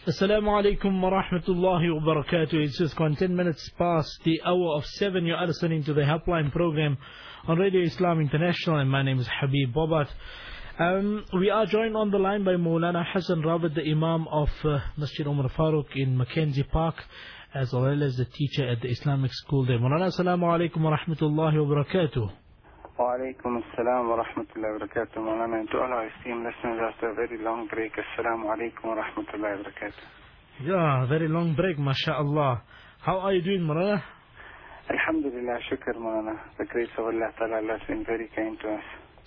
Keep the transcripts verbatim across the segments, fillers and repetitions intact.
Assalamu alaikum wa rahmatullahi wa barakatuh. It's just gone ten minutes past the hour of seven. You are listening to the Helpline program on Radio Islam International, and my name is Habib Bobat. Um, we are joined on the line by Maulana Hassan Rawat, the Imam of uh, Masjid Umar Farooq in Mackenzie Park, as well as the teacher at the Islamic school there. Maulana, assalamu alaikum wa rahmatullahi wa barakatuh. Wa alaikum assalam wa rahmatullahi wa barakatuh. Maulana, and to all our esteemed listeners after a very long break, assalamu alaikum wa rahmatullahi wa barakatuh. Yeah, very long break, mashallah. How are you doing, Maulana? Alhamdulillah, shukr, Maulana. The grace of Allah Ta'ala has been very kind to us.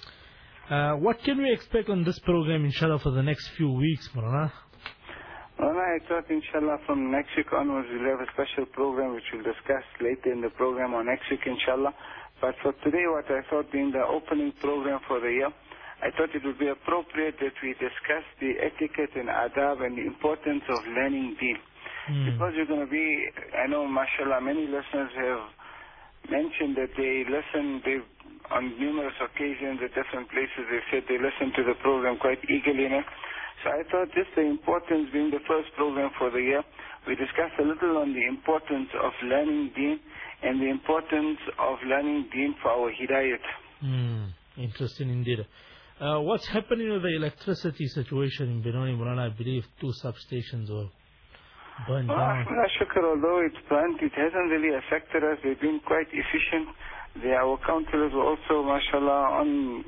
Uh, what can we expect on this program, inshallah, for the next few weeks, Maulana? Maulana, I thought, inshallah, from next week onwards, we'll have a special program which we'll discuss later in the program or next week, inshallah. But for today, what I thought being the opening program for the year, I thought it would be appropriate that we discuss the etiquette and adab and the importance of learning deen. Mm. Because you're going to be, I know, mashallah, many listeners have mentioned that they listen, they on numerous occasions at different places, they said they listen to the program quite eagerly. You know? So I thought just the importance being the first program for the year, we discussed a little on the importance of learning deen and the importance of learning deen for our hidayat. Mm, interesting indeed. Uh, what's happening with the electricity situation in Benoni, Maulana? I believe two substations were burned well, down. Shukr, although it's burnt, it hasn't really affected us. They've been quite efficient. They, our councillors were also, mashallah, on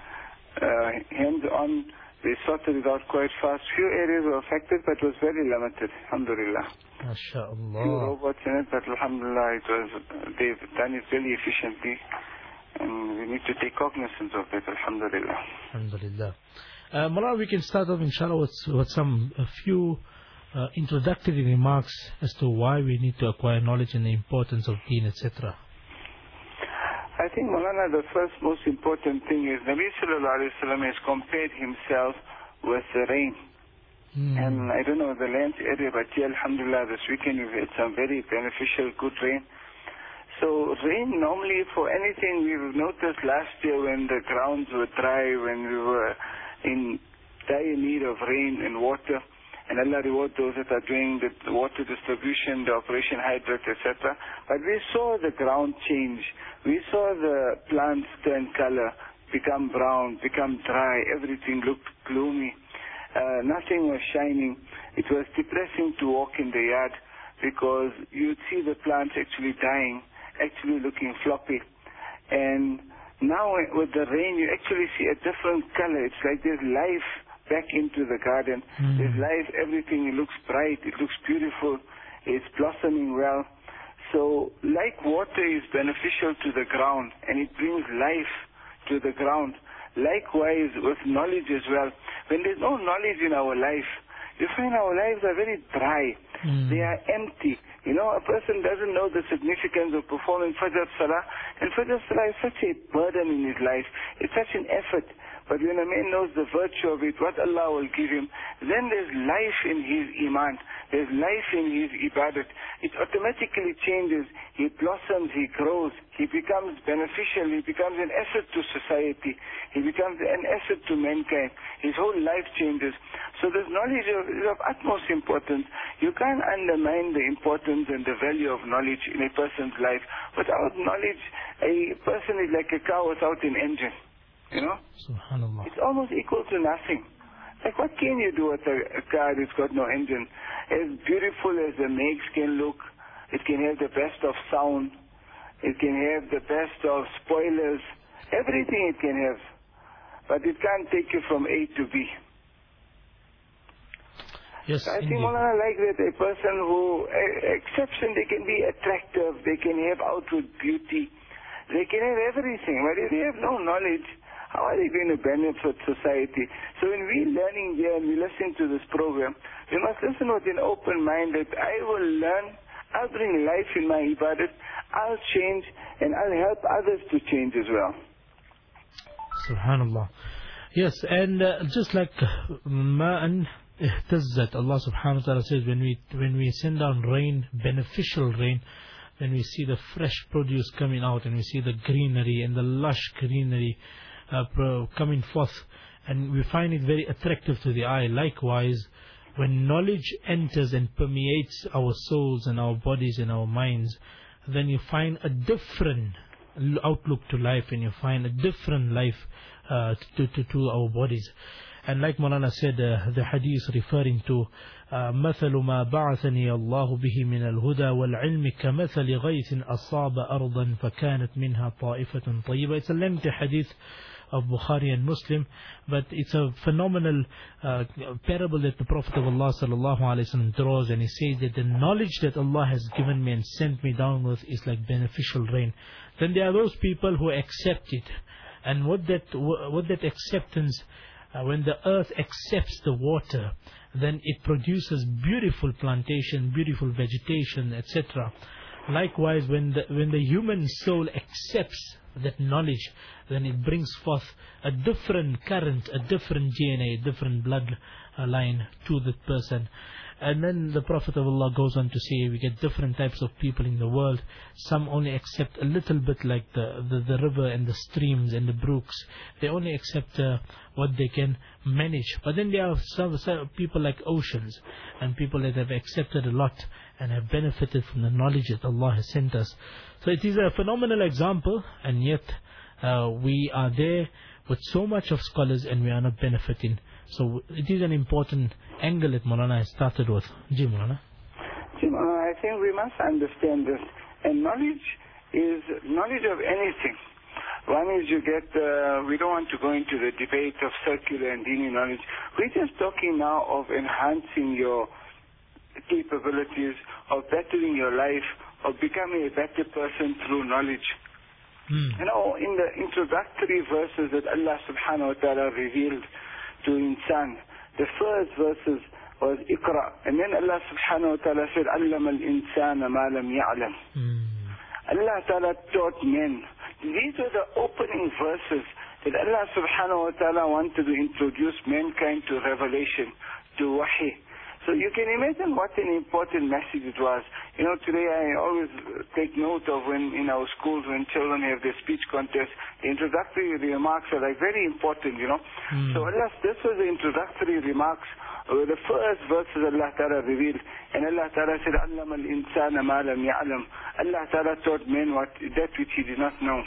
uh, hands-on. They sorted it out quite fast. Few areas were affected, but it was very limited. Alhamdulillah. MashaAllah. Few robots in it, but alhamdulillah, it was, they've done it really efficiently. And we need to take cognizance of it, alhamdulillah. Alhamdulillah. Uh, Maulana, we can start off, inshallah, with, with some, a few uh, introductory remarks as to why we need to acquire knowledge and the importance of deen, et cetera. I think, Maulana, the first most important thing is Nabi Sallallahu Alaihi Wasallam has compared himself with the rain. Mm. And I don't know the land area, but here, alhamdulillah, this weekend we've had some very beneficial, good rain. So rain, normally for anything, we've noticed last year when the grounds were dry, when we were in dire need of rain and water, and Allah reward those that are doing the water distribution, the Operation Hydrate, et cetera. But we saw the ground change. We saw the plants turn color, become brown, become dry. Everything looked gloomy. Uh, nothing was shining. It was depressing to walk in the yard because you'd see the plants actually dying, actually looking floppy. And now with the rain, you actually see a different color. It's like there's life back into the garden. Mm. There's life, everything looks bright, it looks beautiful, it's blossoming well. So like water is beneficial to the ground and it brings life to the ground, likewise with knowledge as well. When there's no knowledge in our life, you find our lives are very dry. Mm. They are empty. You know, a person doesn't know the significance of performing Fajr Salah, and Fajr Salah is such a burden in his life. It's such an effort. But when a man knows the virtue of it, what Allah will give him, then there's life in his iman. There's life in his ibadat. It automatically changes. He blossoms, he grows, he becomes beneficial, he becomes an asset to society. He becomes an asset to mankind. His whole life changes. So this knowledge is of utmost importance. You can't undermine the importance and the value of knowledge in a person's life. Without knowledge, a person is like a car without an engine. You know? Subhanallah. It's almost equal to nothing. Like what can you do with a, a car that's got no engine? As beautiful as the makes can look, it can have the best of sound, it can have the best of spoilers, everything it can have. But it can't take you from A to B. Yes, I indeed. think, Maulana, like that, a person who, uh, exception, they can be attractive, they can have outward beauty, they can have everything, but if they have no knowledge, how are they going to benefit society? So when we're learning here and we listen to this program, we must listen with an open mind that I will learn, I'll bring life in my ibadat, I'll change, and I'll help others to change as well. Subhanallah. Yes, and uh, just like ma'an ihtazzat, Allah subhanahu wa ta'ala says, when we, when we send down rain, beneficial rain, when we see the fresh produce coming out and we see the greenery and the lush greenery uh, coming forth, and we find it very attractive to the eye. Likewise, when knowledge enters and permeates our souls and our bodies and our minds, then you find a different outlook to life, and you find a different life uh, to, to, to our bodies. And like Maulana said, uh, the hadith referring to مثل ما بعثني الله به من الهدى والعلم كمثل غيث أصاب أرضا فكانت منها طائفة طيبة. It's a lengthy hadith of Bukhari and Muslim, but it's a phenomenal uh, parable that the Prophet of Allah sallallahu alaihi wasallam draws, and he says that the knowledge that Allah has given me and sent me down with is like beneficial rain. Then there are those people who accept it, and what that what that acceptance, uh, when the earth accepts the water, then it produces beautiful plantation, beautiful vegetation, et cetera. Likewise, when the when the human soul accepts that knowledge, then it brings forth a different current, a different D N A, a different blood line to the person. And then the Prophet of Allah goes on to say, we get different types of people in the world. Some only accept a little bit, like the, the, the river and the streams and the brooks. They only accept uh, what they can manage. But then there are some, some people like oceans, and people that have accepted a lot and have benefited from the knowledge that Allah has sent us. So it is a phenomenal example, and yet uh, we are there with so much of scholars and we are not benefiting. So it is an important angle that Maulana has started with. Ji Maulana. Ji Maulana, I think we must understand this. And knowledge is knowledge of anything. One is you get, uh, we don't want to go into the debate of circular and dini knowledge. We're just talking now of enhancing your capabilities, of bettering your life, of becoming a better person through knowledge. Mm. You know, in the introductory verses that Allah subhanahu wa ta'ala revealed to insan, the first verses was Iqra, and then Allah subhanahu wa ta'ala said, Allama al-insana ma lam ya'lam. Mm. Allah ta'ala taught men. These were the opening verses that Allah subhanahu wa ta'ala wanted to introduce mankind to revelation, to wahi. So you can imagine what an important message it was. You know, today I always take note of when in our schools, when children have their speech contest, the introductory remarks are like very important, you know. Mm. So Allah, this was the introductory remarks, uh, the first verses Allah Ta'ala revealed. And Allah Ta'ala said, Allama al-insana ma lam ya'lam. Allah Ta'ala taught men what, that which he did not know.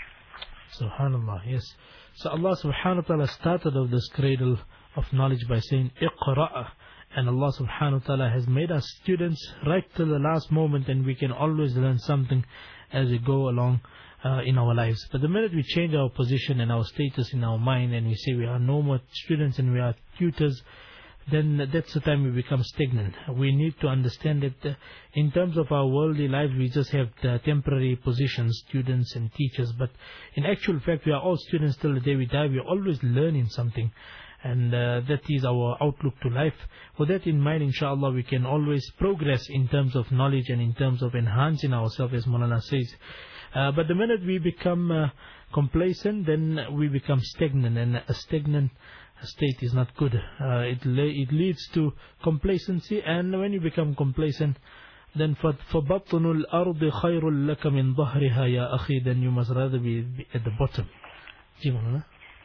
Subhanallah, yes. So Allah subhanahu wa ta'ala started off this cradle of knowledge by saying, Iqra'. And Allah subhanahu wa ta'ala has made us students right till the last moment, and we can always learn something as we go along uh, in our lives. But the minute we change our position and our status in our mind, and we say we are no more students and we are tutors, then that's the time we become stagnant. We need to understand that uh, in terms of our worldly life, we just have the temporary positions, students and teachers. But in actual fact, we are all students till the day we die. We are always learning something. And uh, that is our outlook to life. With that in mind, inshallah, we can always progress in terms of knowledge and in terms of enhancing ourselves, as Maulana says. Uh, but the minute we become uh, complacent, then we become stagnant, and a stagnant state is not good. Uh, it, it leads to complacency, and when you become complacent, then فَبَطْنُ الْأَرْضِ خَيْرٌ لَكَ مِنْ ظَهْرِهَا يَا أَخِي, then you must rather be, be at the bottom. Ji Maulana.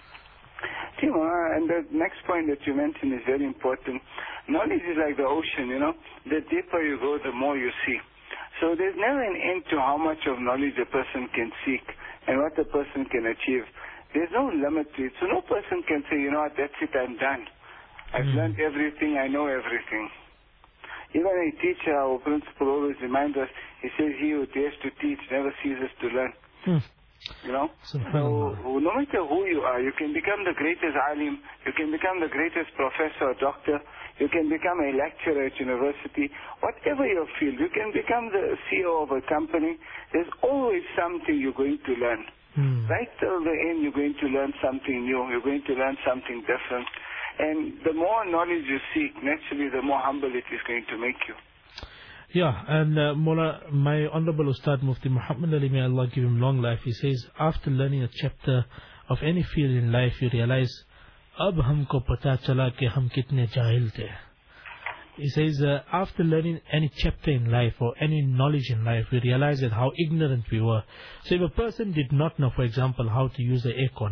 And the next point that you mentioned is very important. Knowledge is like the ocean, you know. The deeper you go, the more you see. So there's never an end to how much of knowledge a person can seek and what a person can achieve. There's no limit to it. So no person can say, you know what, that's it, I'm done. I've mm. learned everything, I know everything. Even a teacher, our principal always reminds us, he says, he who dares to teach never ceases to learn. Mm. You know, so no matter who you are, you can become the greatest alim, you can become the greatest professor or doctor, you can become a lecturer at university, whatever your field, you can become the C E O of a company. There's always something you're going to learn. Hmm. Right till the end, you're going to learn something new, you're going to learn something different. And the more knowledge you seek, naturally the more humble it is going to make you. Yeah, and uh, Mullah, my Honorable Ustad Mufti Muhammad Ali, may Allah give him long life, he says, after learning a chapter of any field in life, you realize, ab humko pata chala ke hum kitne jahil the. He says, uh, after learning any chapter in life or any knowledge in life, we realize that how ignorant we were. So if a person did not know, for example, how to use the aircon,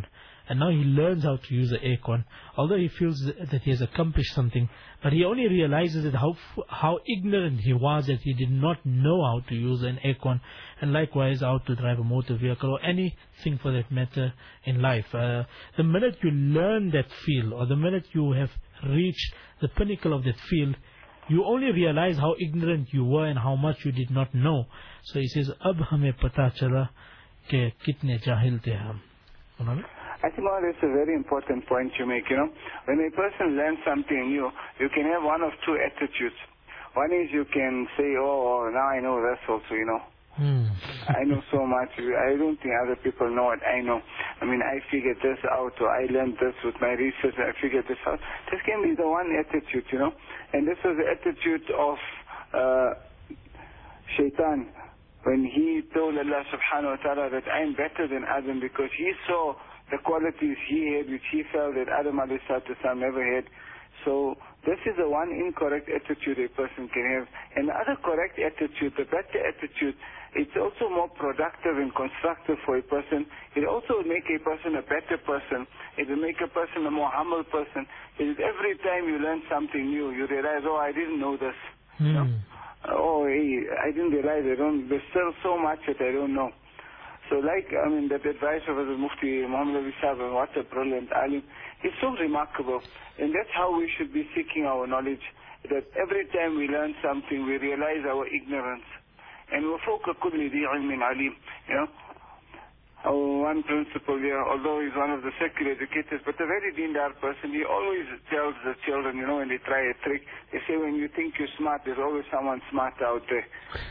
and now he learns how to use the aircon, although he feels that he has accomplished something, but he only realizes that how how ignorant he was, that he did not know how to use an aircon, and likewise how to drive a motor vehicle or anything for that matter in life. Uh, the minute you learn that field, or the minute you have reached the pinnacle of that field, you only realize how ignorant you were and how much you did not know. So he says, "Ab hame pata chala ke kitne jahil the hum." I think well, that's a very important point you make, you know. When a person learns something new, you can have one of two attitudes. One is you can say, oh, now I know this also, you know. Hmm. I know so much. I don't think other people know what I know. I mean, I figured this out, or I learned this with my research, I figured this out. This can be the one attitude, you know. And this was the attitude of uh, Shaitan, when he told Allah subhanahu wa ta'ala that I am better than Adam, because he saw the qualities he had which he felt that Adam alayhi salatu wasalam never had. So this is the one incorrect attitude a person can have. And the other correct attitude, the better attitude, it's also more productive and constructive for a person. It also will make a person a better person. It will make a person a more humble person. It is every time you learn something new, you realize, oh, I didn't know this. Hmm. You know? Oh, hey, I didn't realize I don't, there's still so much that I don't know. So like, I mean, that advice of the Mufti Muhammad Ali Sahib, what a brilliant alim, it's so remarkable. And that's how we should be seeking our knowledge, that every time we learn something, we realize our ignorance. And وَفَوْقَ كُلِّ ذِي عِلْمٍ عَلِيمٍ. You know, our one principal here, although he's one of the secular educators, but a very dindar person, he always tells the children, you know, when they try a trick, they say when you think you're smart, there's always someone smart out there.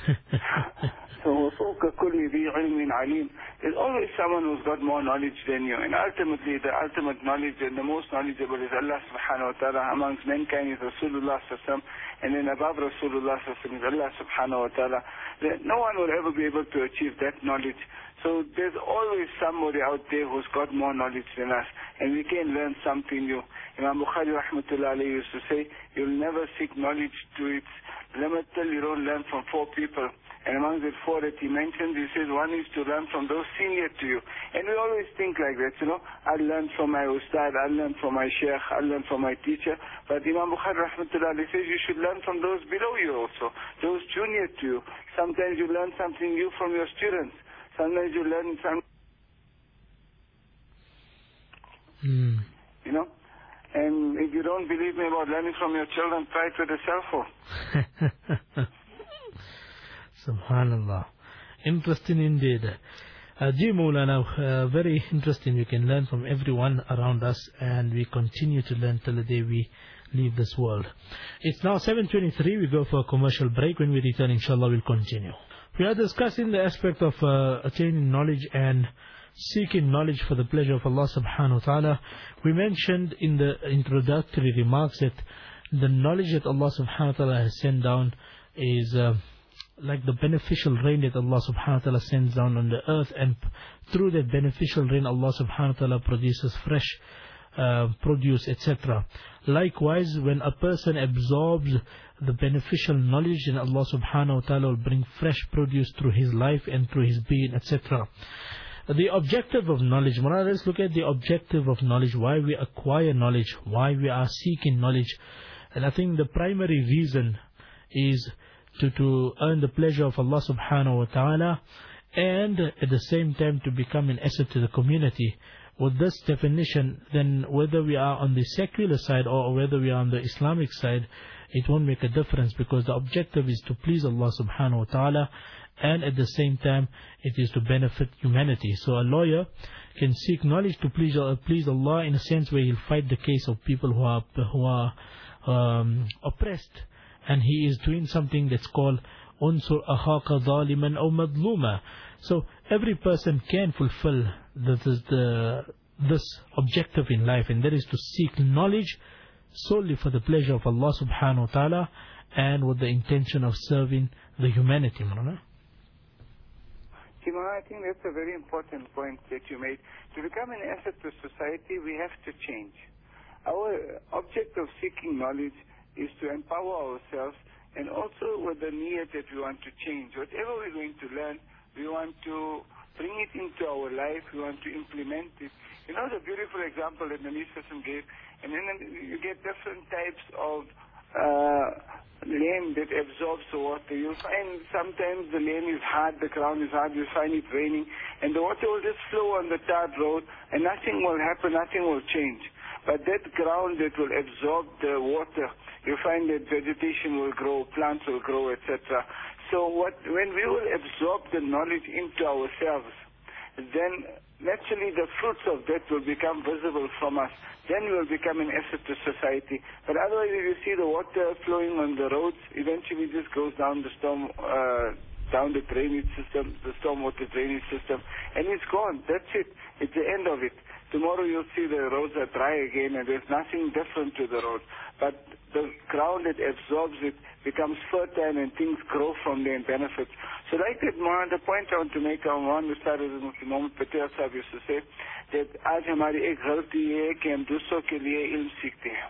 So, وَفَوْقَ كُلِّ ذِي عِلْمٍ عَلِيمٍ. There's always someone who's got more knowledge than you. And ultimately, the ultimate knowledge and the most knowledgeable is Allah subhanahu wa ta'ala. Amongst mankind is Rasulullah sallallahu alaihi wasallam. And then above Rasulullah sallallahu alaihi wasallam is Allah subhanahu wa ta'ala. No one will ever be able to achieve that knowledge. So there's always somebody out there who's got more knowledge than us, and we can learn something new. Imam Bukhari rahmatullah alayhi used to say, you'll never seek knowledge to its limit till you don't learn from four people. And among the four that he mentioned, he says one is to learn from those senior to you. And we always think like that, you know, I'll learn from my ustad, I'll learn from my sheikh, I'll learn from my teacher. But Imam Bukhari rahmatullah alayhi says you should learn from those below you also, those junior to you. Sometimes you learn something new from your students. Sometimes you learn some, mm. you know. And if you don't believe me about learning from your children, try it with a cell phone. Subhanallah. Interesting indeed. Uh, Ji Maulana, uh, very interesting. We can learn from everyone around us, and we continue to learn till the day we leave this world. It's now seven twenty-three. We go for a commercial break. When we return, inshallah, we'll continue. We are discussing the aspect of uh, attaining knowledge and seeking knowledge for the pleasure of Allah subhanahu wa ta'ala. We mentioned in the introductory remarks that the knowledge that Allah subhanahu wa ta'ala has sent down is uh, like the beneficial rain that Allah subhanahu wa ta'ala sends down on the earth, and through that beneficial rain Allah subhanahu wa ta'ala produces fresh uh, produce, et cetera. Likewise, when a person absorbs the beneficial knowledge, then Allah subhanahu wa ta'ala will bring fresh produce through his life and through his being, et cetera. The objective of knowledge, Murad, let's look at the objective of knowledge, why we acquire knowledge, why we are seeking knowledge. And I think the primary reason is to, to earn the pleasure of Allah subhanahu wa ta'ala, and at the same time to become an asset to the community. With this definition, then whether we are on the secular side or whether we are on the Islamic side, it won't make a difference, because the objective is to please Allah subhanahu wa ta'ala, and at the same time it is to benefit humanity. So a lawyer can seek knowledge to please, uh, please Allah, in a sense where he'll fight the case of people who are, who are um, oppressed, and he is doing something that's called unsur akhaka zaliman aw madluma. So every person can fulfill the, the, the, this objective in life, and that is to seek knowledge solely for the pleasure of Allah subhanahu wa ta'ala, and with the intention of serving the humanity. Marana? I think that's a very important point that you made. To become an asset to society, we have to change. Our object of seeking knowledge is to empower ourselves, and also with the need that we want to change. Whatever we're going to learn, we want to bring it into our life, we want to implement it. You know the beautiful example that Nabi Sallallahu gave, and then you get different types of uh, land that absorbs the water. You'll find sometimes the land is hard, the ground is hard, you'll find it raining, and the water will just flow on the tarred road, and nothing will happen, nothing will change. But that ground that will absorb the water, you find that vegetation will grow, plants will grow, et cetera. So what, when we will absorb the knowledge into ourselves, then naturally the fruits of that will become visible from us. Then we will become an asset to society. But otherwise, if you see the water flowing on the roads, eventually it just goes down the storm, uh, down the drainage system, the stormwater drainage system, and it's gone. That's it. It's the end of it. Tomorrow you'll see the roads are dry again and there's nothing different to the road. But the ground that absorbs it becomes fertile and things grow from there and benefits. So like that, the point I want to make, one Ustad Mohammed Patel Sahib used to say that आज हमारी एक गलती है कि हम दूसरों के लिए इल्म सीखते हैं.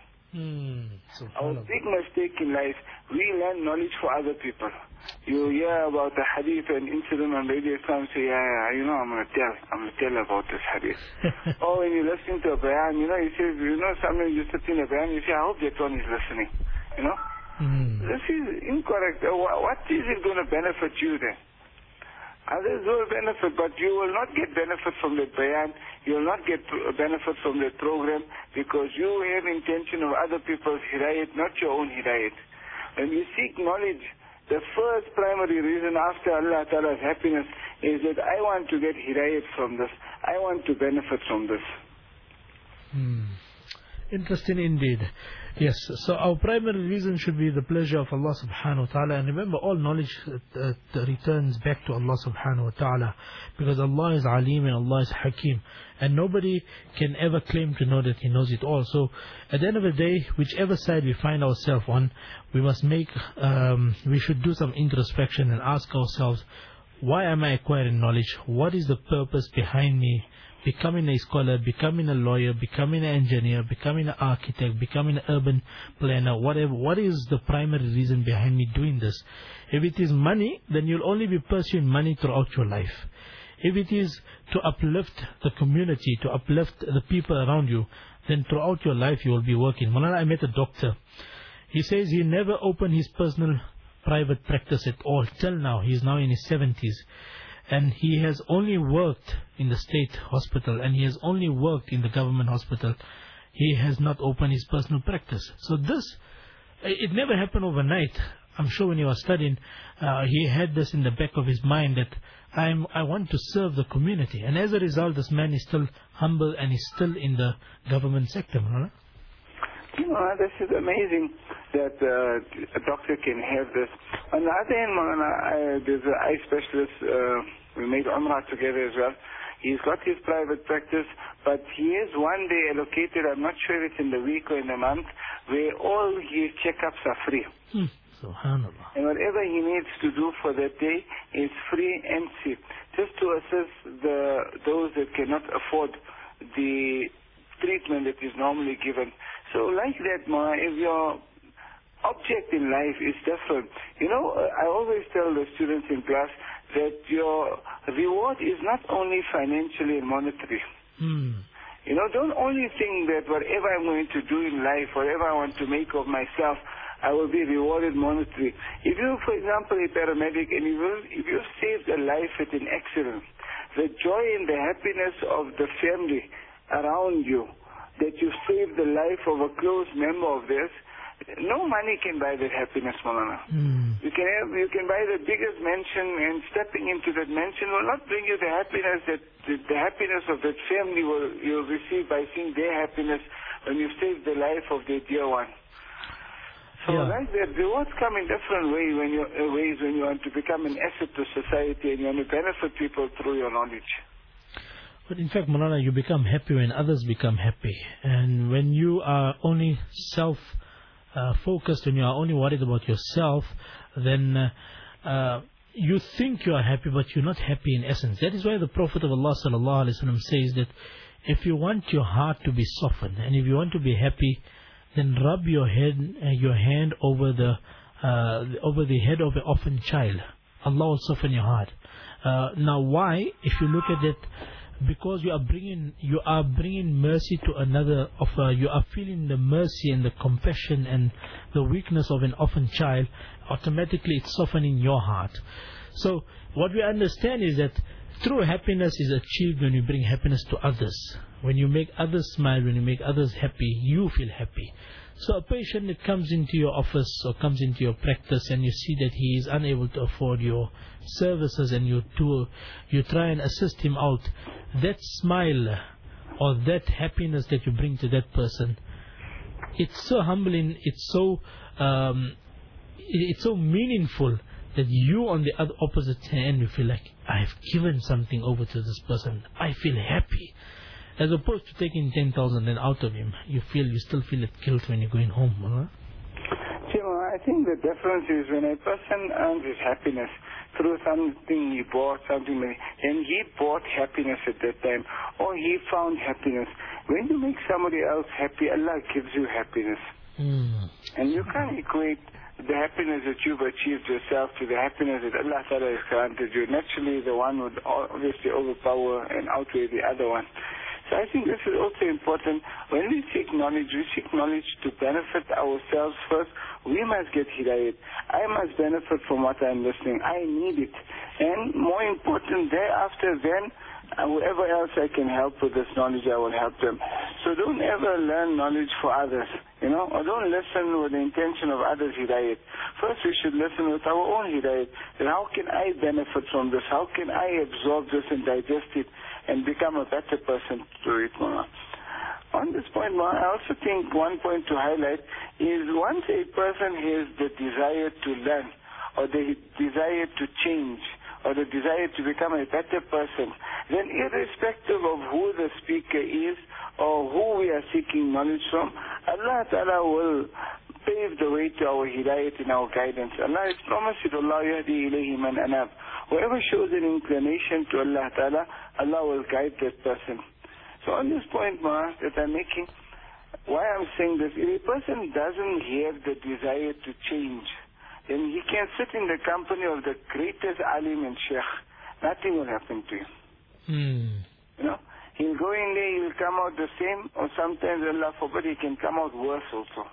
Our big mistake in life, we learn knowledge for other people. You hear about a hadith and incident on Radio Islam, say, yeah, yeah, you know, I'm going to tell, I'm going to tell about this hadith. Or when you're listening to a bayan, you know, you say, you know, sometimes you sit in a bayan, you say, I hope that one is listening, you know. Mm. This is incorrect. What is it going to benefit you then? Others will benefit, but you will not get benefit from that bayan. You will not get benefit from that program because you have intention of other people's hidayat, not your own hidayat. When you seek knowledge, the first primary reason after Allah Ta'ala's happiness is that I want to get hidayat from this. I want to benefit from this. Hmm. Interesting indeed. Yes, so our primary reason should be the pleasure of Allah subhanahu wa ta'ala. And remember, all knowledge uh, uh, returns back to Allah subhanahu wa ta'ala. Because Allah is Alim and Allah is Hakim. And nobody can ever claim to know that He knows it all. So at the end of the day, whichever side we find ourselves on, we must make, um, we should do some introspection and ask ourselves, why am I acquiring knowledge? What is the purpose behind me becoming a scholar, becoming a lawyer, becoming an engineer, becoming an architect, becoming an urban planner, whatever? What is the primary reason behind me doing this? If it is money, then you'll only be pursuing money throughout your life. If it is to uplift the community, to uplift the people around you, then throughout your life you will be working. Malana, I met a doctor. He says he never opened his personal private practice at all till now. He is now in his seventies. And he has only worked in the state hospital and he has only worked in the government hospital. He has not opened his personal practice. So this, it never happened overnight. I'm sure when he was studying, uh, he had this in the back of his mind that I'm, I want to serve the community. And as a result, this man is still humble and he's still in the government sector. Right? You know, this is amazing that uh, a doctor can have this. On the other hand, I, there's an eye specialist, uh, we made Umrah together as well. He's got his private practice, but he has one day allocated, I'm not sure if it's in the week or in the month, where all his checkups are free. Hmm. Subhanallah. And whatever he needs to do for that day is free and cheap, just to assist the those that cannot afford the treatment that is normally given. So like that, Ma, if your object in life is different, you know, I always tell the students in class that your reward is not only financially and monetary. Mm. You know, don't only think that whatever I'm going to do in life, whatever I want to make of myself, I will be rewarded monetarily. If you, for example, a paramedic and you will, if you saved a life at an accident, the joy and the happiness of the family around you, that you saved the life of a close member of theirs, no money can buy that happiness, Maulana. Mm. You can have, you can buy the biggest mansion, and stepping into that mansion will not bring you the happiness that the, the happiness of that family will you'll receive by seeing their happiness when you saved the life of their dear one. So yeah. Like that, rewards come in different way when you, uh, ways when you want to become an asset to society and you want to benefit people through your knowledge. But in fact, Maulana, you become happy when others become happy. And when you are only self uh, focused and you are only worried about yourself, then uh, uh, you think you are happy, but you're not happy in essence. That is why the Prophet of Allah sallallahu alaihi wasallam says that if you want your heart to be softened and if you want to be happy, then rub your head, uh, your hand over the uh, over the head of an orphan child. Allah will soften your heart. Uh, now, why? If you look at it, because you are bringing you are bringing mercy to another of uh, you are feeling the mercy and the compassion and the weakness of an orphan child, automatically it's softening your heart. So what we understand is that true happiness is achieved when you bring happiness to others. When you make others smile, when you make others happy, you feel happy. So a patient that comes into your office or comes into your practice and you see that he is unable to afford your services and you do, you try and assist him out, that smile or that happiness that you bring to that person, it's so humbling, it's so um, it's so meaningful that you on the other opposite hand, you feel like, I have given something over to this person, I feel happy. As opposed to taking ten thousand and out of him, you feel you still feel that guilt when you're going home. Huh? Jim, I think the difference is when a person earns his happiness through something he bought, something, and he bought happiness at that time, or he found happiness. When you make somebody else happy, Allah gives you happiness. Mm. And you can't equate the happiness that you've achieved yourself to the happiness that Allah Ta'ala has granted you. Naturally, the one would obviously overpower and outweigh the other one. So I think this is also important. When we seek knowledge, we seek knowledge to benefit ourselves first. We must get hidayat. I must benefit from what I'm listening. I need it. And more important, thereafter, then, uh, whoever else I can help with this knowledge, I will help them. So don't ever learn knowledge for others, you know, or don't listen with the intention of others' hidayat. First, we should listen with our own hidayat. And how can I benefit from this? How can I absorb this and digest it and become a better person to it, Mama? On this point, Mama, I also think one point to highlight is once a person has the desire to learn or the desire to change or the desire to become a better person, then irrespective of who the speaker is or who we are seeking knowledge from, Allah Ta'ala will pave the way to our hidayat and our guidance. Allah has promised it, Allah yahdi ilayhi man anab. Whoever shows an inclination to Allah Ta'ala, Allah will guide that person. So on this point, Ma, that I'm making, why I'm saying this, if a person doesn't have the desire to change, then he can sit in the company of the greatest alim and sheikh. Nothing will happen to him. Hmm. You know, he'll go in there, he'll come out the same, or sometimes, Allah forbid, he can come out worse also.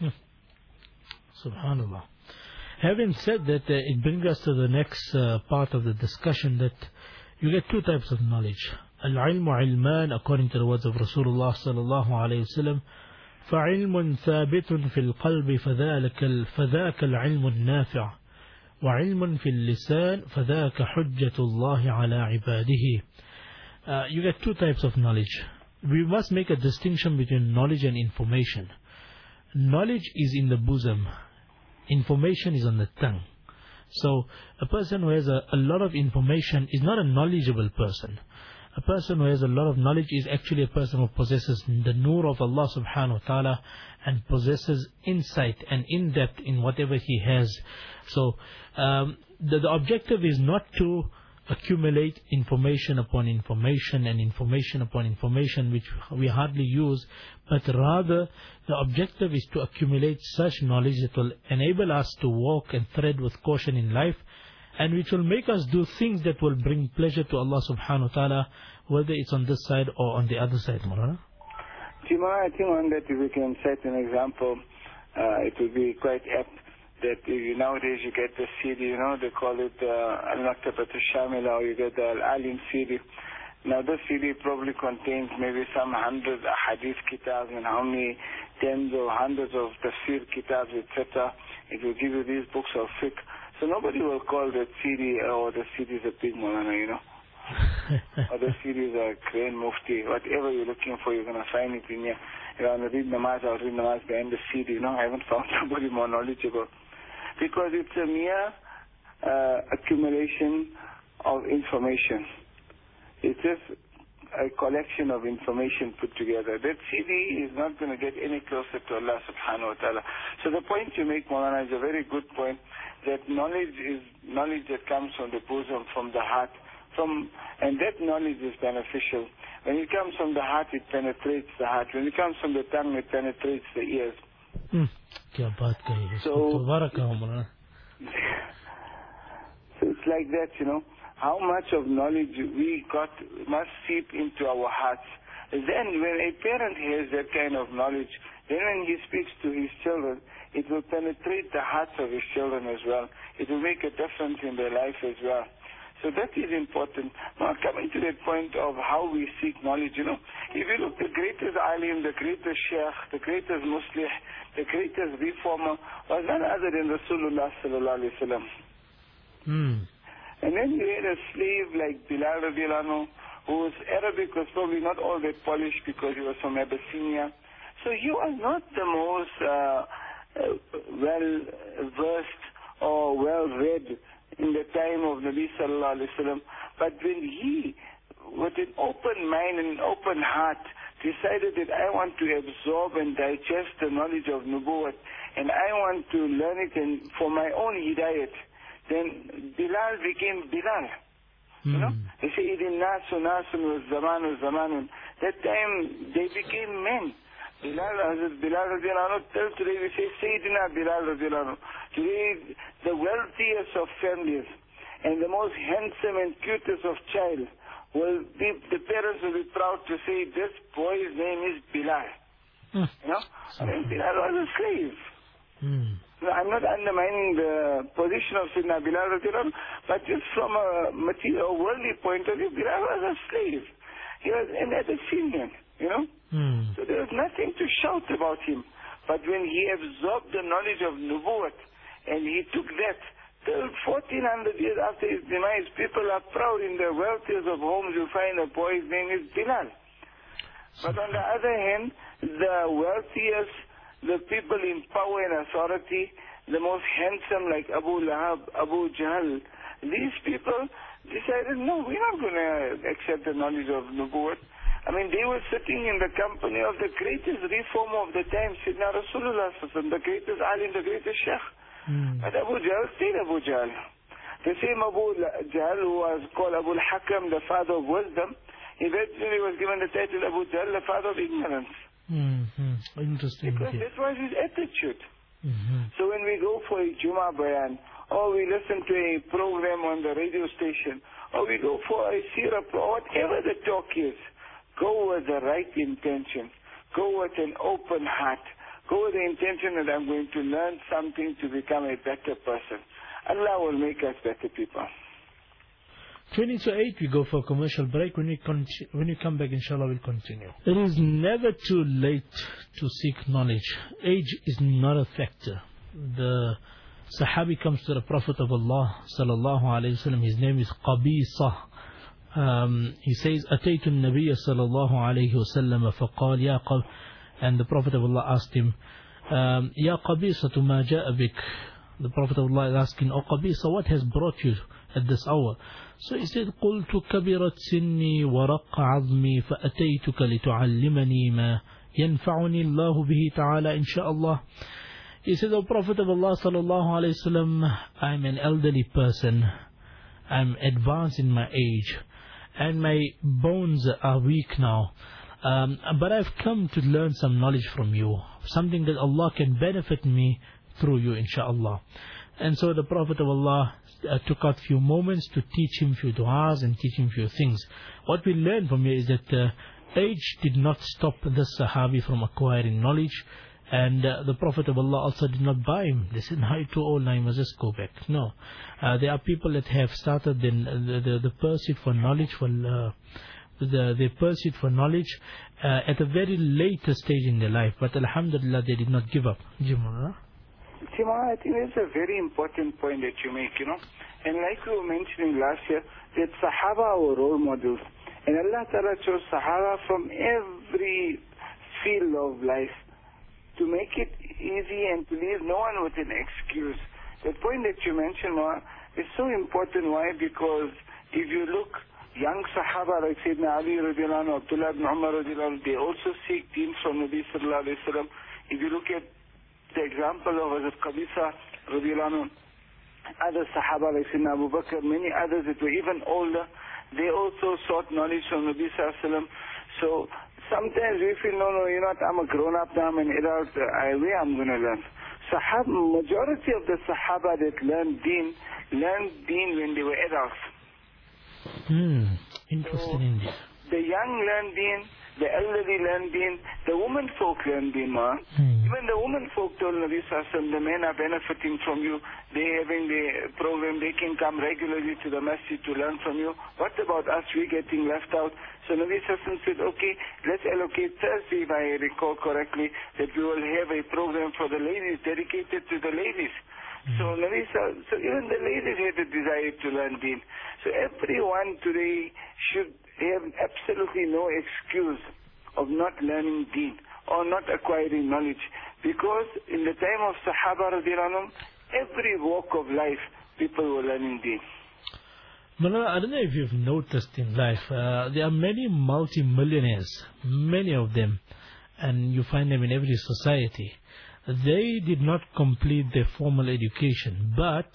Subhanallah. Having said that, uh, it brings us to the next uh, part of the discussion, that you get two types of knowledge. Al-ilmu ilman, according to the words of Rasulullah sallallahu alayhi wa sallam, فَعِلْمٌ ثَابِتٌ فِي الْقَلْبِ فَذَاكَ الْعِلْمُ النَّافِعُ وَعِلْمٌ فِي اللِّسَانِ فَذَاكَ حُجَّةُ اللَّهِ عَلَى عِبَادِهِ. Uh, you get two types of knowledge. We must make a distinction between knowledge and information. Knowledge is in the bosom. Information is on the tongue. So a person who has a, a lot of information is not a knowledgeable person. A person who has a lot of knowledge is actually a person who possesses the nur of Allah subhanahu wa ta'ala and possesses insight and in-depth in whatever he has. So um, the, the objective is not to accumulate information upon information and information upon information which we hardly use, but rather the objective is to accumulate such knowledge that will enable us to walk and tread with caution in life, and which will make us do things that will bring pleasure to Allah subhanahu wa ta'ala, whether it's on this side or on the other side, Maulana. Jima, I think on that if we can set an example, uh, it will be quite apt. That you, nowadays you get the C D, you know, they call it uh, Al-Maktabat Al-Shamila, or you get the Al-Alim C D. Now this C D probably contains maybe some hundreds of hadith kitabs and how many tens or hundreds of tafsir kitabs, et cetera. It will give you these books of fiqh. So nobody will call that C D, or oh, the C D is a big Maulana, you know. Or the C D is a grand mufti. Whatever you're looking for, you're going to find it in here. You want to read namaz, I'll read namaz behind the C D. You know, I haven't found somebody more knowledgeable. Because it's a mere uh, accumulation of information. It's just a collection of information put together. That C D is not going to get any closer to Allah subhanahu wa ta'ala. So the point you make, Maulana, is a very good point, that knowledge is knowledge that comes from the bosom, from the heart, from, and that knowledge is beneficial. When it comes from the heart, it penetrates the heart. When it comes from the tongue, it penetrates the ears. Hmm. So, So it's like that, you know. How much of knowledge we got must seep into our hearts. Then when a parent has that kind of knowledge, then when he speaks to his children, it will penetrate the hearts of his children as well. It will make a difference in their life as well. So that is important. Now coming to that point of how we seek knowledge, you know, if you look, the greatest alim, the greatest sheikh, the greatest muslih, the greatest reformer was none other than Rasulullah sallallahu alaihi wasallam. Mm. And then you had a slave like Bilal radiallahu anhu, whose Arabic was probably not all that polished because he was from Abyssinia. So he was not the most uh, uh, well-versed or well-read in the time of Nabi sallallahu alaihi wasallam. But when he, with an open mind and an open heart, decided that I want to absorb and digest the knowledge of Nubuwwat, and I want to learn it and for my own hidayat, then Bilal became Bilal. Mm. You know, they say, "Idin nasu nasun was zamanu zamanun." That time they became men. Bilal, Hazrat Bilal radiallahu anhu, till today we say Sayyidina Bilal radiallahu anhu. Today, the wealthiest of families and the most handsome and cutest of child will be, the parents will be proud to say, this boy's name is Bilal. Mm. You know, I mean, Bilal was a slave. Mm. I'm not undermining the position of Sayyidina Bilal radiallahu anhu, but just from a material, worldly point of view, Bilal was a slave. He was an Abyssinian, you know. Mm. So there was nothing to shout about him. But when he absorbed the knowledge of Nubuwwat, and he took that, till fourteen hundred years after his demise, people are proud in the wealthiest of homes you find a boy's name is Bilal. But on the other hand, the wealthiest, the people in power and authority, the most handsome like Abu Lahab, Abu Jahl, these people decided, no, we're not going to accept the knowledge of Nubuwwat. I mean, they were sitting in the company of the greatest reformer of the time, Sayyidina Rasulullah, the greatest alim, the greatest sheikh. Mm. But Abu Jahl stayed Abu Jahl. The same Abu Jahl who was called Abu al-Hakam, the father of wisdom, eventually was given the title Abu Jahl, the father of ignorance. Mm-hmm. Interesting. Because okay. that was his attitude. Mm-hmm. So when we go for a Jummah bayan, or we listen to a program on the radio station, or we go for a seerah, or whatever the talk is, go with the right intention. Go with an open heart. Go with the intention that I'm going to learn something to become a better person. Allah will make us better people. twenty to eight, we go for a commercial break. When we, when we come back, inshallah, we'll continue. It is never too late to seek knowledge. Age is not a factor. The Sahabi comes to the Prophet of Allah, sallallahu alayhi wa sallam. His name is Qabisa. Um, he says, أتيت النبي صلى الله عليه وسلم فقال يا قب and the Prophet of Allah asked him, um, يا قبيصة ما جاء بك. The Prophet of Allah is asking, Oh Qabisa, what has brought you at this hour? So he said, قلت كبرت سني ورق عظمي فأتيتك لتعلمني ما ينفعني الله به تعالى إن شاء الله. He said, O Prophet of Allah sallallahu alayhi wa sallam, I'm an elderly person. I'm advanced in my age. And my bones are weak now. Um, but I've come to learn some knowledge from you. Something that Allah can benefit me through you, inshaAllah. And so the Prophet of Allah uh, took out few moments to teach him few du'as and teach him few things. What we learn from here is that uh, age did not stop this Sahabi from acquiring knowledge. And uh, the Prophet of Allah also did not buy him. They said, no, you're too old now, you must just go back. No. Uh, there are people that have started in, uh, the, the pursuit for knowledge, for uh, the, the pursuit for knowledge uh, at a very later stage in their life. But alhamdulillah, they did not give up. Jimara? Jimara, I think that's a very important point that you make, you know. And like we were mentioning last year, that Sahaba were role models. And Allah Ta'ala chose Sahaba from every field of life, to make it easy and to leave no one with an excuse. The point that you mentioned, Noah, is so important. Why? Because if you look, young Sahaba like Sayyidina Ali radiallahu anhu, Abdullah ibn Umar radiallahu anhu, they also seek deen from Nabi sallallahu alayhi wa sallam. If you look at the example of Hazrat Qabisa radiallahu anhu, other Sahaba like Sayyidina Abu Bakr, many others that were even older, they also sought knowledge from Nabi sallallahu alayhi wa sallam. So sometimes we feel, no, no, you know what, I'm a grown-up now, I'm an adult, I, where I'm going to learn. Sahaba, majority of the Sahaba that learned Deen, learned Deen when they were adults. Hmm. Interesting so, indeed. The young learn Deen, the elderly learn Deen, the women folk learn Deen, ma. Hmm. Even the women folk told Nabi Sallallahu Alaihi Wasallam, the men are benefiting from you. They having the program, they can come regularly to the masjid to learn from you. What about us? We getting left out. So Nabi Sallallahu Alaihi Wasallam said, okay, let's allocate Thursday, if I recall correctly, that we will have a program for the ladies, dedicated to the ladies. So, Nabi, so even the ladies had a desire to learn Deen. So everyone today should have absolutely no excuse of not learning Deen or not acquiring knowledge, because in the time of Sahaba radiallahu anhum, every walk of life people were learning Deen. Mullah, I don't know if you've noticed in life, uh, there are many multi-millionaires, many of them, and you find them in every society. They did not complete their formal education, but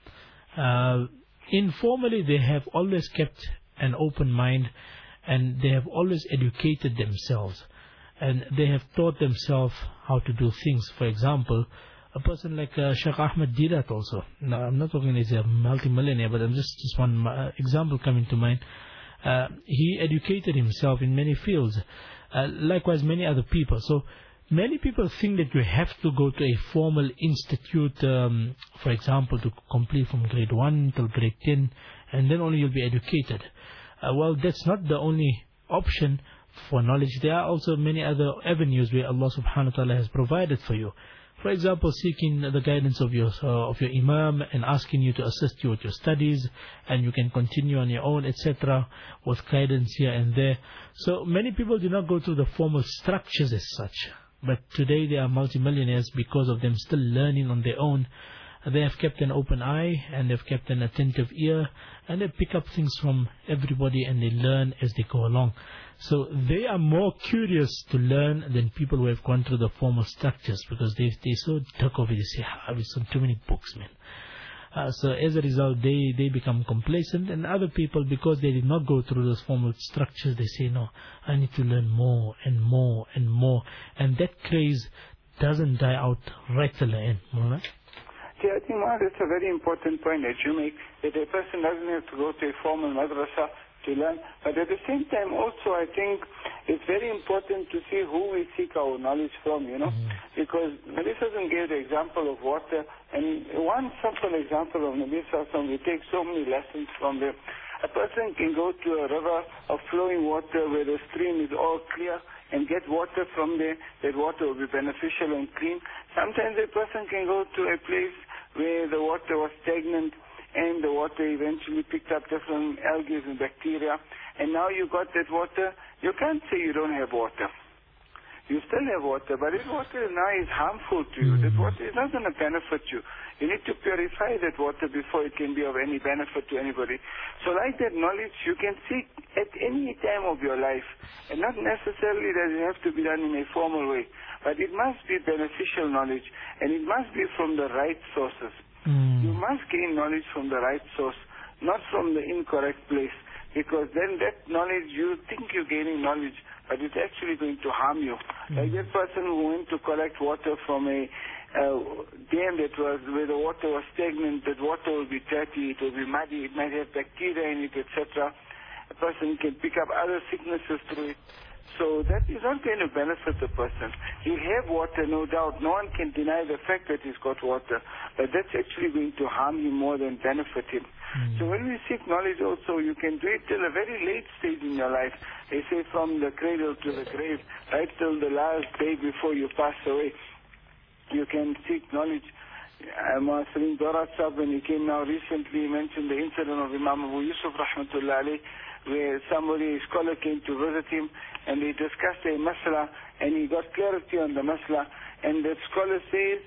uh, informally they have always kept an open mind, and they have always educated themselves, and they have taught themselves how to do things. For example, a person like uh, Sheikh Ahmed Deedat also. Now, I'm not talking he's a multi-millionaire, but I'm just, just one uh, example coming to mind. Uh, he educated himself in many fields, uh, likewise many other people. So, many people think that you have to go to a formal institute, um, for example, to complete from grade one till grade ten, and then only you'll be educated. Uh, well, that's not the only option for knowledge. There are also many other avenues where Allah subhanahu wa ta'ala has provided for you. For example, seeking the guidance of your uh, of your imam and asking you to assist you with your studies, and you can continue on your own, et cetera, with guidance here and there. So many people do not go through the formal structures as such. But today they are multimillionaires because of them still learning on their own. They have kept an open eye, and they've kept an attentive ear, and they pick up things from everybody, and they learn as they go along. So they are more curious to learn than people who have gone through the formal structures, because they they so took over. They say, "Ah, we've seen too many books, man." Uh, so as a result, they, they become complacent, and other people, because they did not go through those formal structures, they say, no, I need to learn more and more and more. And that craze doesn't die out right till the end. Right? See, I think, Ma, that's a very important point that you make, that a person doesn't have to go to a formal madrasa to learn. But at the same time, also, I think it's very important to see who we seek our knowledge from, you know. Mm-hmm. Because Nabi Sallallahu gave the example of water, and one simple example of Nabi Sallallahu, we take so many lessons from there. A person can go to a river of flowing water where the stream is all clear and get water from there. That water will be beneficial and clean. Sometimes a person can go to a place where the water was stagnant, and the water eventually picked up different algae and bacteria, and now you got that water. You can't say you don't have water. You still have water, but if water now is harmful to you, that water is not going to benefit you. You need to purify that water before it can be of any benefit to anybody. So like that knowledge, you can seek at any time of your life, and not necessarily that it has to be done in a formal way, but it must be beneficial knowledge, and it must be from the right sources. Mm. You must gain knowledge from the right source, not from the incorrect place, because then that knowledge, you think you're gaining knowledge, but it's actually going to harm you. Mm. Like that person who went to collect water from a uh, dam that was, where the water was stagnant, that water will be dirty, it will be muddy, it might have bacteria in it, et cetera. A person can pick up other sicknesses through it. So that is not going to benefit the person. He'll have water, no doubt. No one can deny the fact that he's got water. But that's actually going to harm him more than benefit him. Mm. So when we seek knowledge also, you can do it till a very late stage in your life. They say from the cradle to the grave, right till the last day before you pass away. You can seek knowledge. Uh, Salim Dorat Sahib, when he came now recently, mentioned the incident of Imam Abu Yusuf Rahmatullah alayh, where somebody, a scholar, came to visit him, and they discussed a masla, and he got clarity on the masla, and that scholar says,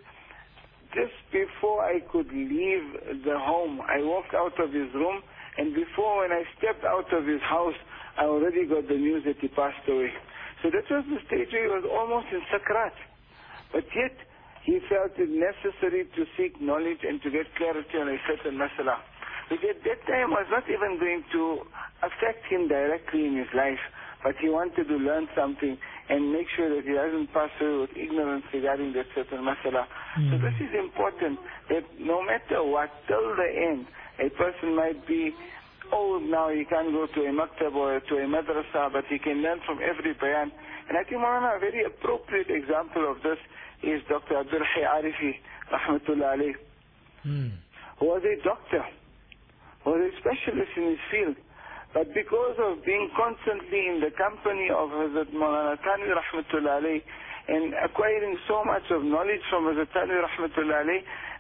just before I could leave the home, I walked out of his room, and before when I stepped out of his house, I already got the news that he passed away. So that was the stage where he was almost in sakrat. But yet, he felt it necessary to seek knowledge and to get clarity on a certain masala, which at that time was not even going to affect him directly in his life, but he wanted to learn something and make sure that he doesn't pass away with ignorance regarding that certain masala. Mm. So this is important, that no matter what, till the end, a person might be old now, he can't go to a maktab or to a madrasa, but he can learn from every bayan. And I think, Maulana, a very appropriate example of this is Doctor Abdul Hayy Arifi, rahmatullah alayh, mm. who was a doctor, who was a specialist in his field. But because of being constantly in the company of Hazrat Maulana Thanvi rahmatullah alayh, and acquiring so much of knowledge from Hazrat Thanvi rahmatullah alayh,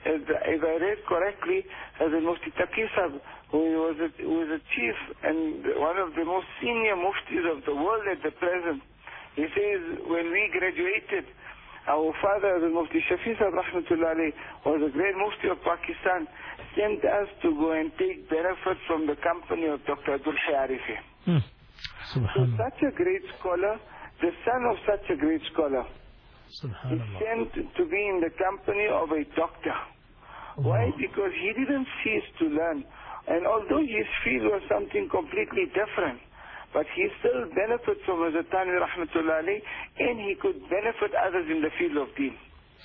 if I read correctly, Hazrat Mufti Taqi Sahib, who was, a, who was a chief and one of the most senior muftis of the world at the present, he says, when we graduated, our father, the Mufti Shafi Sahib rahmatullah alayh, was a great mufti of Pakistan, sent us to go and take benefit from the company of Doctor Abdul Hayy Arifi. Hmm. So such a great scholar, the son of such a great scholar, is sent to be in the company of a doctor. Oh. Why? Because he didn't cease to learn. And although his field was something completely different, but he still benefits from Hazrat Thanvi rahmatullah alayh, and he could benefit others in the field of deen.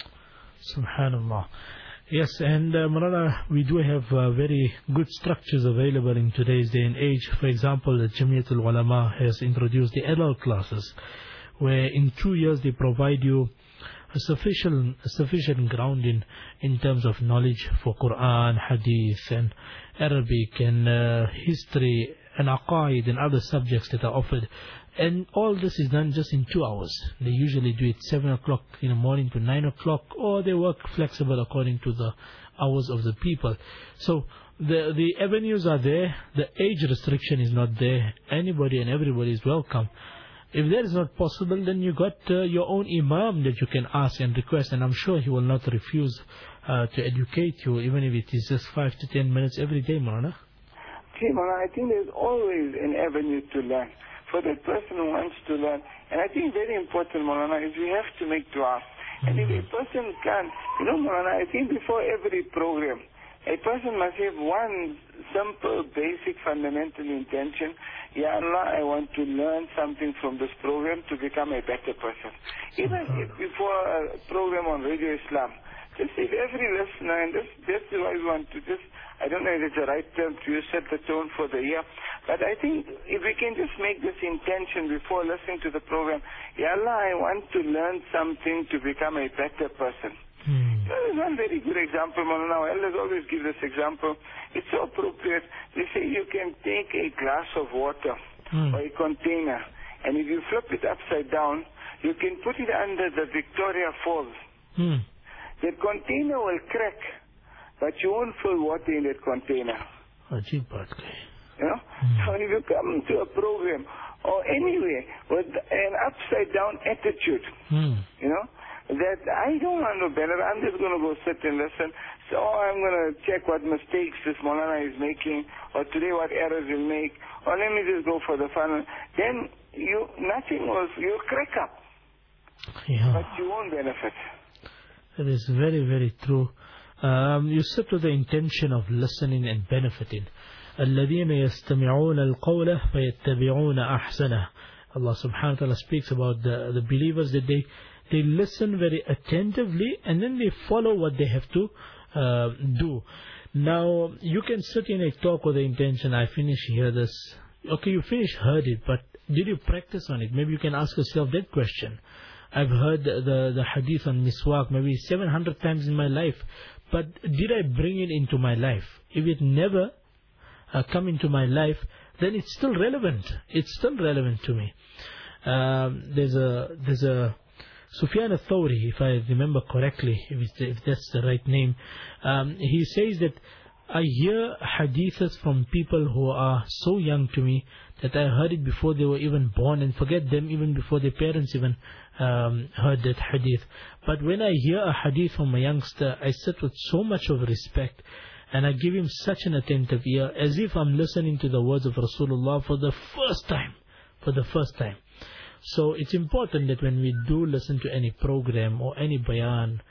Subhanallah. Yes, and uh, Maulana, we do have uh, very good structures available in today's day and age. For example, the Jamiatul Ulama has introduced the adult classes, where in two years they provide you a sufficient, a sufficient grounding in terms of knowledge for Quran, Hadith, and Arabic, and uh, history, and Aqaid, and other subjects that are offered. And all this is done just in two hours. They usually do it seven o'clock in the morning to nine o'clock, or they work flexible according to the hours of the people. So the the avenues are there. The age restriction is not there. Anybody and everybody is welcome. If that is not possible, then you got uh, your own imam that you can ask and request, and I'm sure he will not refuse uh, to educate you, even if it is just five to ten minutes every day, Maulana. Okay, Maulana, I think there's always an avenue to learn for that person who wants to learn. And I think very important, Maulana, is we have to make dua. And if a person can, you know, Maulana, I think before every program, a person must have one simple, basic, fundamental intention. Ya Allah, I want to learn something from this program to become a better person. Even if before a program on Radio Islam, just if every listener, and this, that's why we want to just, I don't know if it's the right term to use, set the tone for the year, but I think if we can just make this intention before listening to the program, Ya Allah, I want to learn something to become a better person. Hmm. There's one very good example, Maulana. Elders always give this example. It's so appropriate. They say you can take a glass of water hmm. or a container, and if you flip it upside down, you can put it under the Victoria Falls. Hmm. That container will crack, but you won't fill water in that container. You know? Hmm. So if you come to a program or anywhere with an upside down attitude, hmm. you know, that I don't want no better, I'm just going to go sit and listen. So I'm going to check what mistakes this Maulana is making, or today what errors he'll make, or let me just go for the fun. Then you, nothing will, you'll crack up, yeah. but you won't benefit. That is very, very true. Um, you sit with the intention of listening and benefiting. الَّذِينَ يَسْتَمِعُونَ الْقَوْلَ فَيَتَّبِعُونَ أَحْسَنَهُ. Allah subhanahu wa ta'ala speaks about the, the believers that they They listen very attentively, and then they follow what they have to uh, do. Now, you can sit in a talk with the intention, I finish hear this. Okay, you finish heard it, but did you practice on it? Maybe you can ask yourself that question. I've heard the, the, the hadith on miswak maybe seven hundred times in my life, but did I bring it into my life? If it never uh, come into my life, then it's still relevant. It's still relevant to me. Um, there's a there's a Sufyan al-Thawri, if I remember correctly, if, it's, if that's the right name, um, he says that I hear hadiths from people who are so young to me that I heard it before they were even born, and forget them even before their parents even um, heard that hadith. But when I hear a hadith from a youngster, I sit with so much of respect, and I give him such an attentive ear, as if I'm listening to the words of Rasulullah for the first time, for the first time. So it's important that when we do listen to any program or any bayan,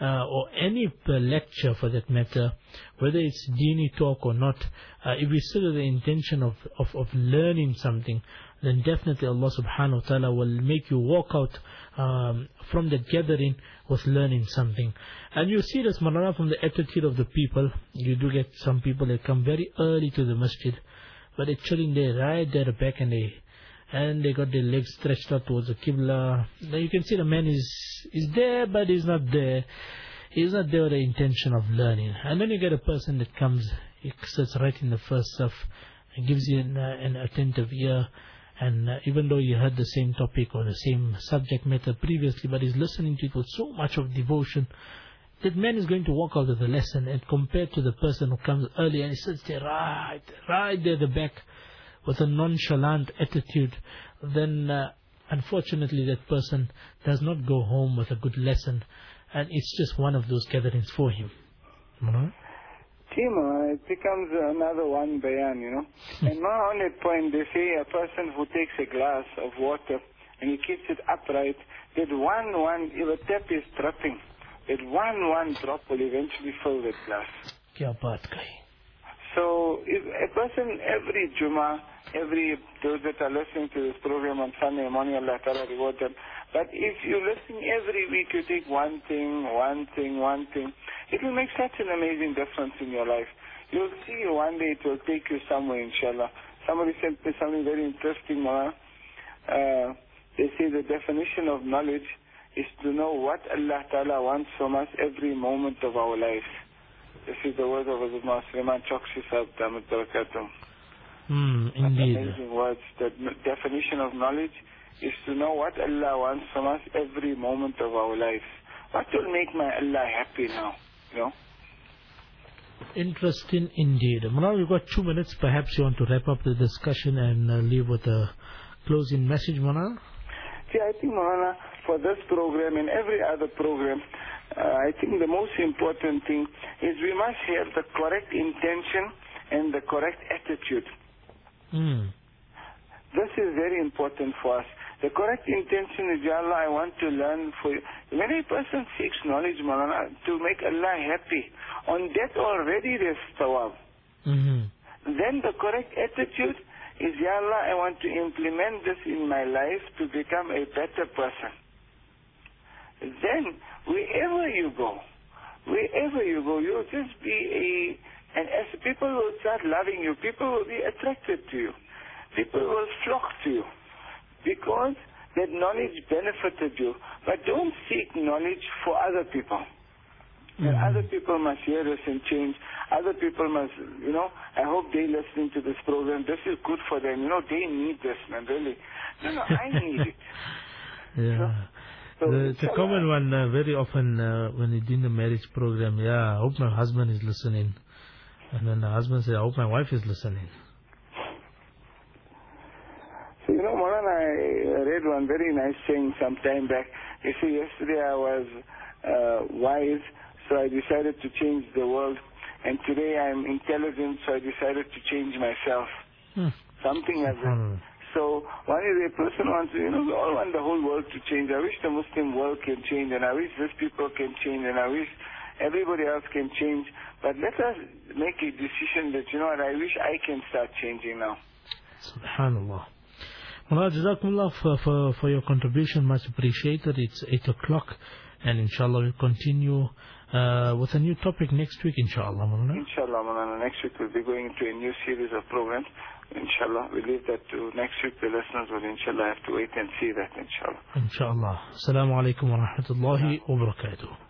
uh, or any uh, lecture for that matter, whether it's Dini talk or not, uh, if we still have the intention of, of, of learning something, then definitely Allah subhanahu wa ta'ala will make you walk out um, from the gathering with learning something. And you see this, Marana, from the attitude of the people. You do get some people that come very early to the masjid, but they're chilling there right there at the back, and they and they got their legs stretched out towards the Qibla. Now you can see the man is is there, but he's not there. He's not there with the intention of learning. And then you get a person that comes, he sits right in the first saf and gives you an, uh, an attentive ear. And uh, even though you heard the same topic or the same subject matter previously, but he's listening to it with so much of devotion, that man is going to walk out of the lesson. And compared to the person who comes early and he sits there right, right there at the back with a nonchalant attitude, then uh, unfortunately that person does not go home with a good lesson. And it's just one of those gatherings for him. You know? Tima, it becomes another one bayan, you know. And now on that point, they say a person who takes a glass of water and he keeps it upright, that one, one, if a tap is dropping, that one, one drop will eventually fill that glass. Kya baat kahi. So if a person every Jummah, every, those that are listening to this program on Sunday morning, Allah Ta'ala reward them. But if you listen every week, you take one thing, one thing, one thing, it will make such an amazing difference in your life. You'll see one day it will take you somewhere, inshallah. Somebody sent me something very interesting, Mawlana. Uh, they say the definition of knowledge is to know what Allah Ta'ala wants from us every moment of our lives. This is the word of Hazrat Sulaiman Chokshi Sahib, Damat Barakatum. Hmm, indeed. Amazing words. The definition of knowledge is to know what Allah wants from us every moment of our lives. What will make my Allah happy now? You know? Interesting indeed. Mullah, we've got two minutes. Perhaps you want to wrap up the discussion and uh, leave with a closing message, Mullah? See, I think, Mullah, for this program and every other program, uh, I think the most important thing is we must have the correct intention and the correct attitude. Mm. This is very important for us. The correct intention is, Ya Allah, I want to learn for you. When a person seeks knowledge, Maulana, to make Allah happy, on that already there's tawab. Mm-hmm. Then the correct attitude is, Ya Allah, I want to implement this in my life to become a better person. Then, wherever you go, wherever you go, you'll just be a, and as people will start loving you, people will be attracted to you. People will flock to you because that knowledge benefited you. But don't seek knowledge for other people. Mm-hmm. And other people must hear this and change. Other people must, you know, I hope they're listening to this program. This is good for them. You know, they need this, man, really. No, no, I need it. Yeah. So, so the, it's a common one uh, very often uh, when you're doing the marriage program. Yeah, I hope my husband is listening. And then the husband says, I hope my wife is listening. So, you know, Moran, I read one very nice saying some time back. You see, yesterday I was uh, wise, so I decided to change the world. And today I'm intelligent, so I decided to change myself. Hmm. Something like that. So, one is a person wants to, you know, we all want the whole world to change. I wish the Muslim world can change, and I wish these people can change, and I wish everybody else can change. But let us make a decision that, you know what, I wish I can start changing now. Subhanallah. Well, Jazakumullah for, for, for your contribution, much appreciated. It's eight o'clock, and inshallah we'll continue uh, with a new topic next week, inshallah. Inshallah, Malana. Next week we'll be going into a new series of programs. Inshallah, we leave that to next week. The listeners will inshallah have to wait and see that, inshallah. Inshallah. Assalamu alaikum wa rahmatullahi wa barakatuh.